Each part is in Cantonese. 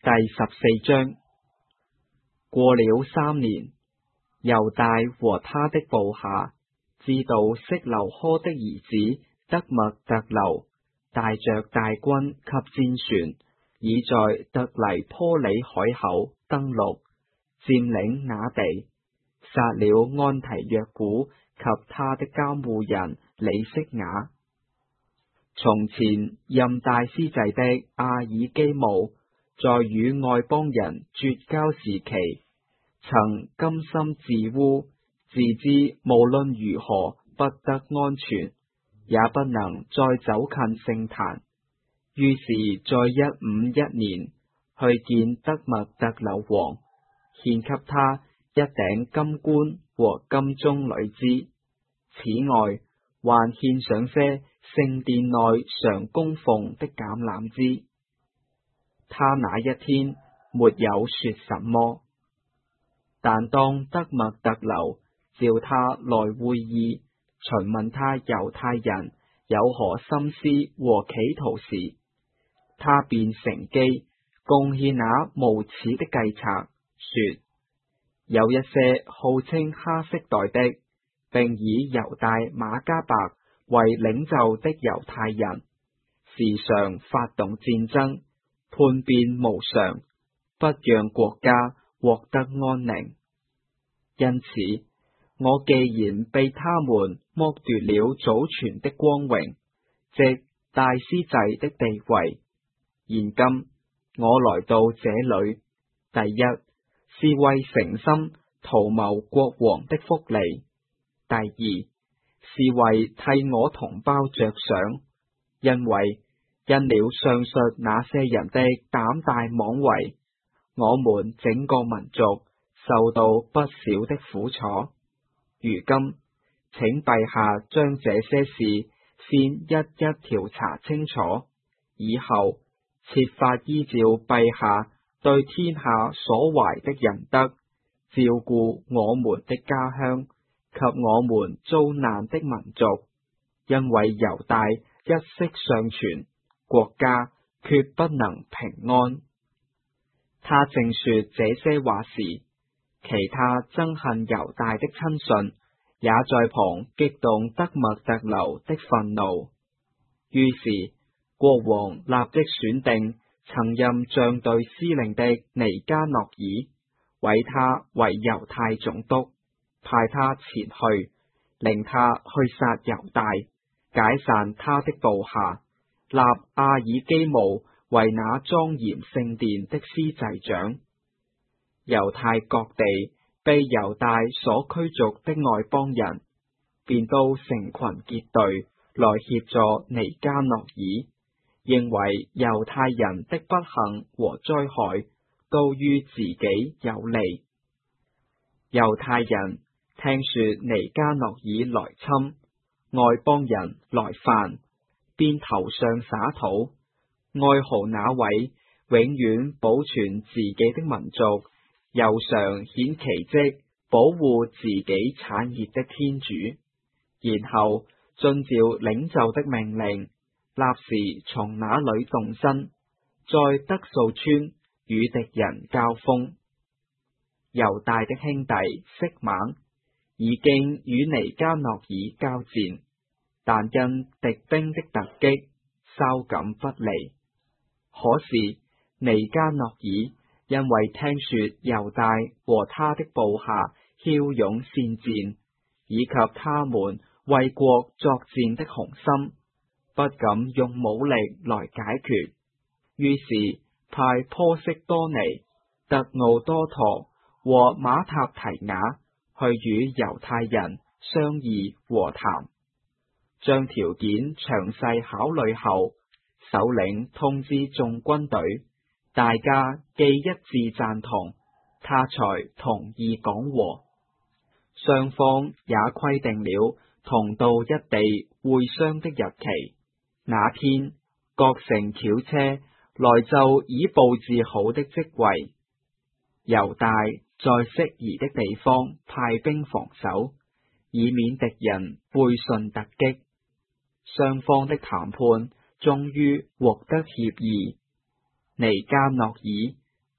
第14章。過了3年，猶大和他的部下知道色留柯的兒子得麥特流帶着大軍及戰船，已在特黎坡里海口登陸，佔領那地，殺了安提約古及他的監護人里息雅。從前任大司祭的阿爾基姆，在與外邦人絕交時期，曾甘心自污，自知無論如何不得安全，也不能再走近聖壇。於是在151年去見得麥特流王，獻給他一頂金冠和金棕櫚枝，此外還獻上些聖殿內常供奉的橄欖枝。他那一天沒有說什麼，但當得麥特流召他來會議，詢問他猶太人有何心思和企圖時，他便乘機貢獻那無恥的計策，說有一些號稱哈色代的，並以猶大瑪迦伯為領袖的猶太人，時常發動戰爭，叛變無常，不讓國家獲得安寧。因此，我既然被他們剝奪了祖傳的光榮，即大司祭的地位，現今我來到這裏，第一是為誠心圖謀國王的福利，第二是為替我同胞着想，因為因了上述那些人的膽大妄為，我們整個民族受到不少的苦楚。如今，請陛下將這些事先一一調查清楚，以後設法依照陛下對天下所懷的仁德，照顧我們的家鄉及我們遭難的民族，因為猶大一息尚存，國家決不能平安。他正說這些話時，其他憎恨猶大的親信也在旁激動得麥特流的憤怒。於是國王立即選定曾任將隊司令的尼加諾爾，委他為猶太總督，派他前去，令他去殺猶大，解散他的部下，立阿爾基姆為那莊嚴聖殿的司祭長。猶太各地被猶大所驅逐的外邦人，便都成群結隊來協助尼加諾爾，認為猶太人的不幸和災害都於自己有利。猶太人聽說尼加諾爾來侵，外邦人來犯，便頭上灑土，哀號那位永遠保存自己的民族，又常顯奇蹟保護自己產業的天主，然後遵照領袖的命令，立時從那裏動身，在德素村與敵人交鋒。猶大的兄弟色猛已經與尼加諾爾交戰，但因敵兵的突擊，稍感不利。可是尼加諾爾因為聽說猶大和他的部下驍勇善戰，以及他們為國作戰的雄心，不敢用武力來解決，於是派波色多尼、特奧多陀和馬塔提雅去與猶太人商議和談，將條件詳細考慮後，首領通知眾軍隊，大家既一致贊同，他才同意講和。雙方也規定了同到一地會商的日期。那天，各乘轎車來就已佈置好的職位。猶大在適宜的地方派兵防守，以免敵人背信突擊。雙方的談判終於獲得協議。尼加諾爾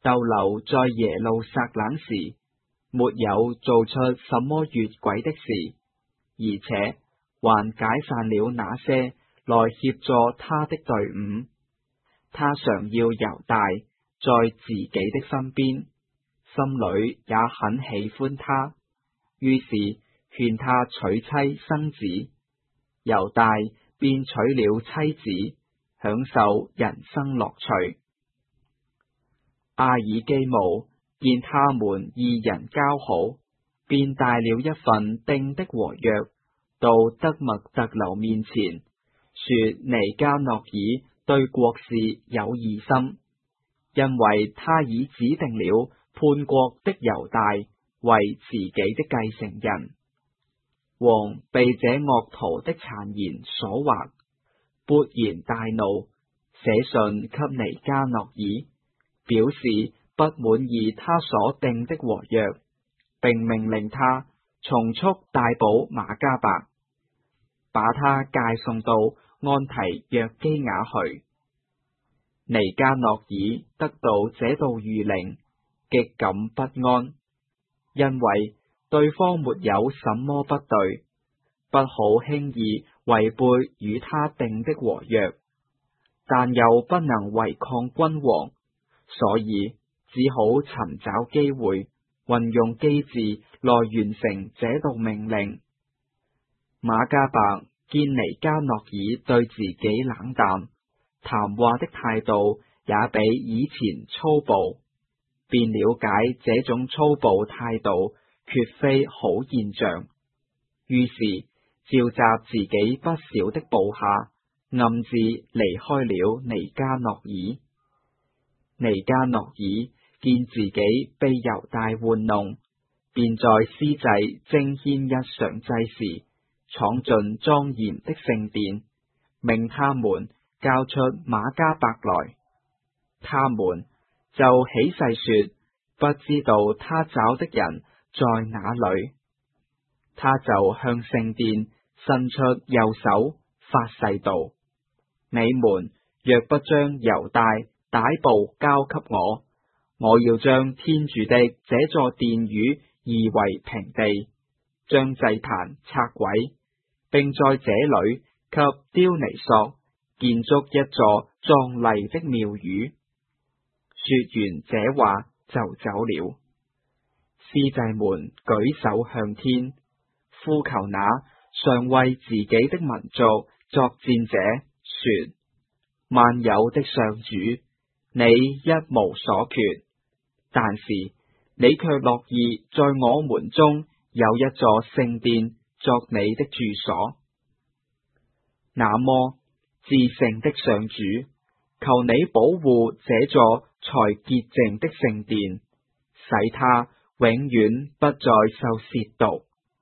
逗留在耶路撒冷時，沒有做出什麼越軌的事，而且還解散了那些來協助他的隊伍。他常要猶大在自己的身邊，心裏也很喜歡他，於是勸他娶妻生子。猶大便娶了妻子，享受人生樂趣。阿爾基姆見他們二人交好，便帶了一份定的和約到德默特留面前，說尼加諾爾對國事有異心，因為他已指定了叛國的猶大為自己的繼承人。王被這惡徒的讒言所惑，勃然大怒，寫信給尼加諾爾，表示不滿意他所定的和約，並命令他從速逮捕馬加伯，把他介送到安提約基雅去。尼加諾爾得到這道諭令，極感不安，因為對方沒有什麼不對，不好輕易違背與他定的和約，但又不能違抗君王，所以只好尋找機會，運用機智來完成這道命令。馬加伯見尼加諾爾對自己冷淡，談話的態度也比以前粗暴，便了解這種粗暴態度絕非好現象，於是召集自己不少的部下，暗自離開了尼加諾爾。尼加諾爾見自己被猶大玩弄，便在司祭徵獻日常祭時，闖進莊嚴的聖殿，命他們交出馬加伯來。他們就起誓說，不知道他找的人在哪裏。他就向聖殿伸出右手，發誓道：你們若不將猶大逮捕交給我，我要將天主的這座殿宇夷為平地，將祭壇拆毀，並在這裏給丟尼索建築一座壯麗的廟宇。說完這話就走了。司祭們舉手向天，呼求那常為自己的民族作戰者，說：萬有的上主，你一無所缺，但是你卻樂意在我們中有一座聖殿作你的住所。那麼，至聖的上主，求你保護這座才潔淨的聖殿，使它永遠不再受褻瀆。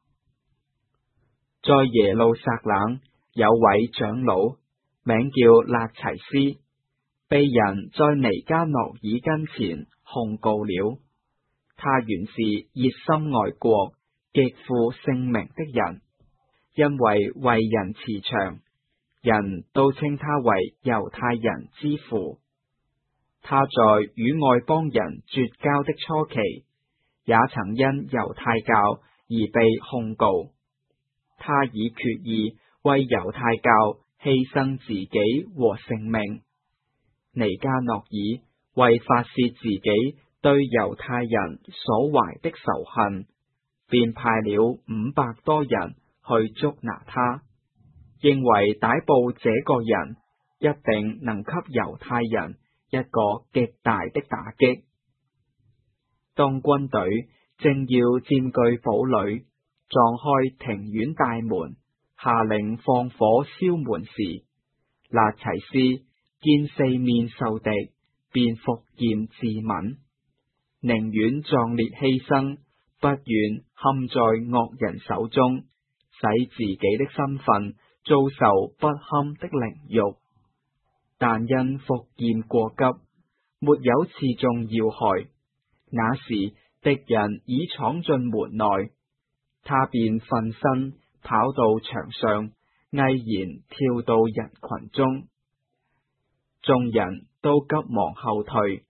在耶路撒冷有位長老，名叫辣齊斯，被人在尼加諾爾跟前控告了。他原是熱心愛國、極負盛名的人，因為為人慈祥，人都稱他為猶太人之父。他在與外邦人絕交的初期，也曾因猶太教而被控告。他已決意為猶太教犧牲自己和性命。尼加諾爾為發洩自己對猶太人所懷的仇恨，便派了500多人去捉拿他，認為逮捕這個人一定能給猶太人一個極大的打擊。當軍隊正要佔據堡壘，撞開庭院大門，下令放火燒門時，辣齊斯見四面受敵，便伏劍自刎，寧願壯烈犧牲，不願陷在惡人手中，使自己的身份遭受不堪的凌辱。但因伏劍過急，沒有刺中要害，那時敵人已闖進門內，他便奮身跑到牆上，毅然跳到人群中。眾人都急忙後退，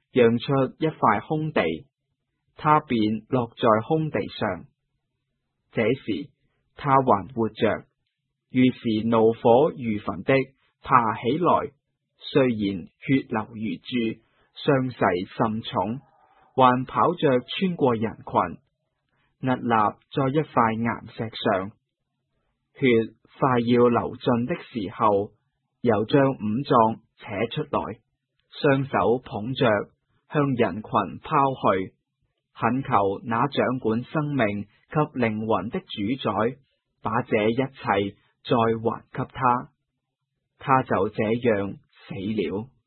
讓出一塊空地，他便落在空地上。這時他還活着，於是怒火如焚的爬起來，雖然血流如注，傷勢甚重，還跑着穿過人群，屹立在一塊岩石上。血快要流盡的時候，又將五臟扯出來，雙手捧着向人群拋去，懇求那掌管生命及靈魂的主宰把這一切再還給他，他就這樣死了。